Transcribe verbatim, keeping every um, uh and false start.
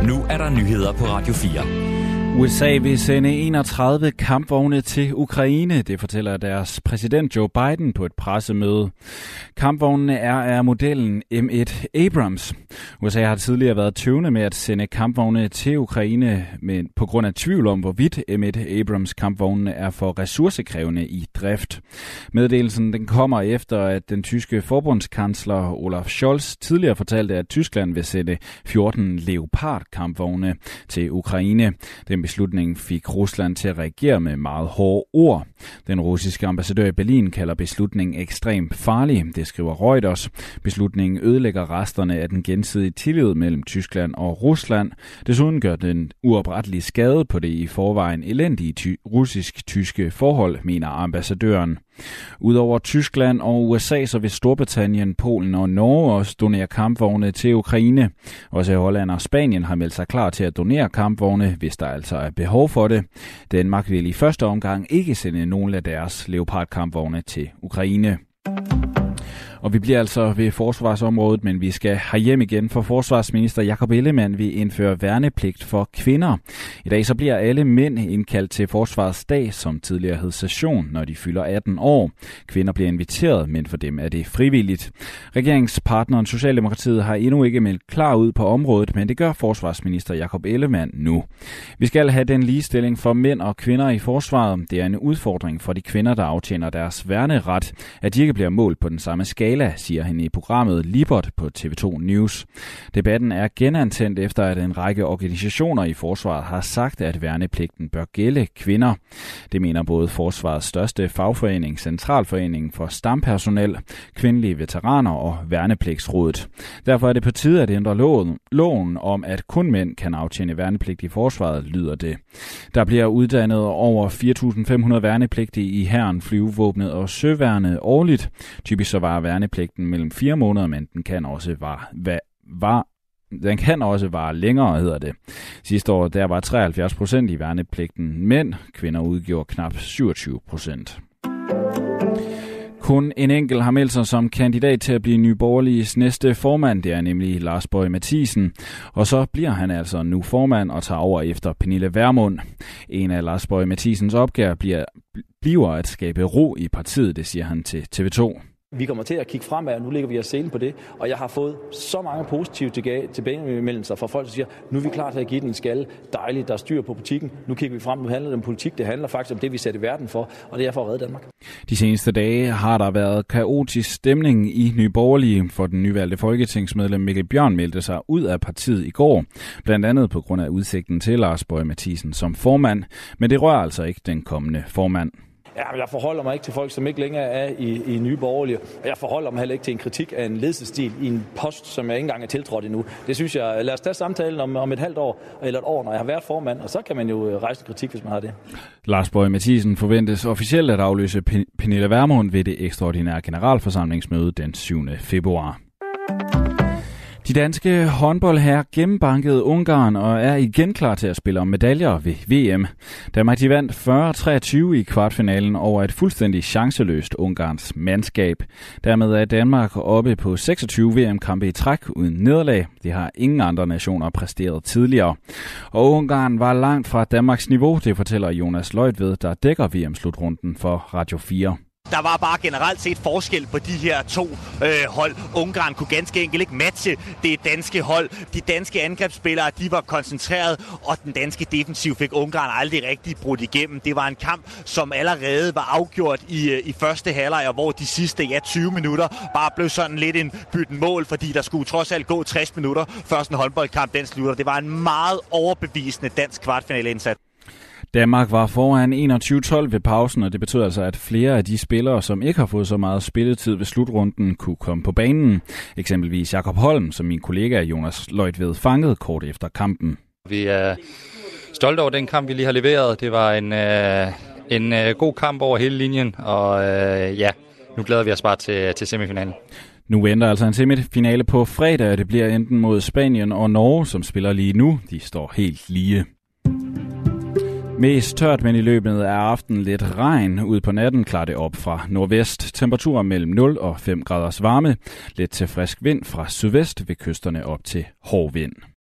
Nu er der nyheder på Radio fire. U S A vil sende enogtredive kampvogne til Ukraine, det fortæller deres præsident Joe Biden på et pressemøde. Kampvognene er af modellen M et Abrams. U S A har tidligere været tøvende med at sende kampvogne til Ukraine, men på grund af tvivl om, hvorvidt M et Abrams kampvognene er for ressourcekrævende i drift. Meddelelsen den kommer efter, at den tyske forbundskansler Olaf Scholz tidligere fortalte, at Tyskland vil sende fjorten Leopard kampvogne til Ukraine. Den beslutning fik Rusland til at reagere med meget hårde ord. Den russiske ambassadør i Berlin kalder beslutningen ekstremt farlig, det skriver Reuters. Beslutningen ødelægger resterne af den gensidige tillid mellem Tyskland og Rusland. Desuden gør den uoprettelig skade på det i forvejen elendige ty- russisk-tyske forhold, mener ambassadøren. Udover Tyskland og U S A, så vil Storbritannien, Polen og Norge også donere kampvogne til Ukraine. Også Holland og Spanien har meldt sig klar til at donere kampvogne, hvis der altså er behov for det. Danmark vil i første omgang ikke sende nogen af deres Leopard-kampvogne til Ukraine. Og vi bliver altså ved forsvarsområdet, men vi skal herhjem igen, for forsvarsminister Jakob Ellemann vil indføre værnepligt for kvinder. I dag så bliver alle mænd indkaldt til forsvarsdag, som tidligere hed session, når de fylder atten år. Kvinder bliver inviteret, men for dem er det frivilligt. Regeringspartneren Socialdemokratiet har endnu ikke meldt klar ud på området, men det gør forsvarsminister Jakob Ellemann nu. Vi skal have den ligestilling for mænd og kvinder i forsvaret. Det er en udfordring for de kvinder, der aftjener deres værneret, at de ikke bliver målt på den samme skala, siger han i programmet Libert på T V to News. Debatten er genantændt efter, at en række organisationer i forsvaret har sagt, at værnepligten bør gælde kvinder. Det mener både forsvarets største fagforening, Centralforeningen for Stampersonel, Kvindelige Veteraner og Værnepligtsrådet. Derfor er det på tide at ændre loven, loven om, at kun mænd kan aftjene værnepligt i forsvaret, lyder det. Der bliver uddannet over fire tusind fem hundrede værnepligtige i hæren, flyvevåbnet og søværnet årligt. Typisk så var værnepligten mellem fire måneder, men den kan også var, var, var Den kan også vare længere, hedder det. Sidste år der var treoghalvfjerds procent i værnepligten mænd. Kvinder udgjorde knap syvogtyve procent. Kun en enkelt har meldt sig som kandidat til at blive Nye Borgerliges næste formand. Det er nemlig Lars Boje Mathiesen. Og så bliver han altså nu formand og tager over efter Pernille Vermund. En af Lars Boje Mathiesens opgaver bliver, bliver at skabe ro i partiet, det siger han til T V to. Vi kommer til at kigge fremad, og nu ligger vi os selen på det. Og jeg har fået så mange positive tilbagemeldelser fra folk, der siger, nu er vi klar til at give den en skalle. Dejligt, der er styr på butikken. Nu kigger vi frem, nu handler det om politik. Det handler faktisk om det, vi sætter i verden for, og det er for at redde Danmark. De seneste dage har der været kaotisk stemning i Nye Borgerlige, for den nyvalgte folketingsmedlem Mikkel Bjørn meldte sig ud af partiet i går. Blandt andet på grund af udsigten til Lars Boje Mathiesen som formand. Men det rører altså ikke den kommende formand. Ja, jeg forholder mig ikke til folk, som ikke længere er i, i Nye Borgerlige. Og jeg forholder mig heller ikke til en kritik af en ledelsesstil i en post, som jeg ikke engang er tiltrådt endnu. Det synes jeg, lad os tage samtalen om, om et halvt år eller et år, når jeg har været formand, og så kan man jo rejse kritik, hvis man har det. Lars Boje Mathiesen forventes officielt at afløse Pernille Vermund ved det ekstraordinære generalforsamlingsmøde den syvende februar. De danske håndboldherrer gennembankede Ungarn og er igen klar til at spille om medaljer ved V M. Danmark de vandt fyrre treogtyve i kvartfinalen over et fuldstændig chanceløst Ungarns mandskab. Dermed er Danmark oppe på seksogtyve V M-kampe i træk uden nederlag. Det har ingen andre nationer præsteret tidligere. Og Ungarn var langt fra Danmarks niveau, det fortæller Jonas Løjtved, der dækker V M-slutrunden for Radio fire. Der var bare generelt set forskel på de her to øh, hold. Ungarn kunne ganske enkelt ikke matche det danske hold. De danske angrebsspillere, de var koncentreret, og den danske defensiv fik Ungarn aldrig rigtig brudt igennem. Det var en kamp, som allerede var afgjort i, i første halvleg, hvor de sidste ja, tyve minutter bare blev sådan lidt en bytten mål, fordi der skulle trods alt gå tres minutter, før sådan en håndboldkamp den slutter. Det var en meget overbevisende dansk kvartfinaleindsats. Danmark var foran enogtyve tolv ved pausen, og det betød altså, at flere af de spillere, som ikke har fået så meget spilletid ved slutrunden, kunne komme på banen. Eksempelvis Jakob Holm, som min kollega Jonas Løjtved fangede kort efter kampen. Vi er stolte over den kamp, vi lige har leveret. Det var en, øh, en øh, god kamp over hele linjen, og øh, ja, nu glæder vi os bare til, til semifinalen. Nu venter altså en semifinale på fredag, og det bliver enten mod Spanien og Norge, som spiller lige nu. De står helt lige. Mest tørt, men i løbet af aftenen lidt regn. Ud på natten klarer det op fra nordvest. Temperaturer mellem nul og fem graders varme. Lidt til frisk vind fra sydvest ved kysterne op til hård vind.